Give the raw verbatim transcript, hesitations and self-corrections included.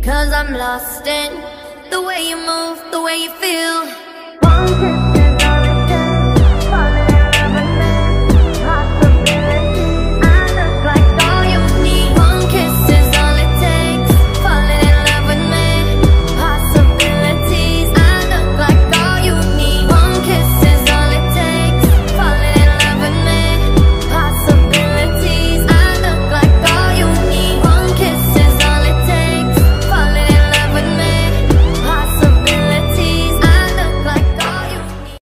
Cause I'm lost in the way you move, the way you feel.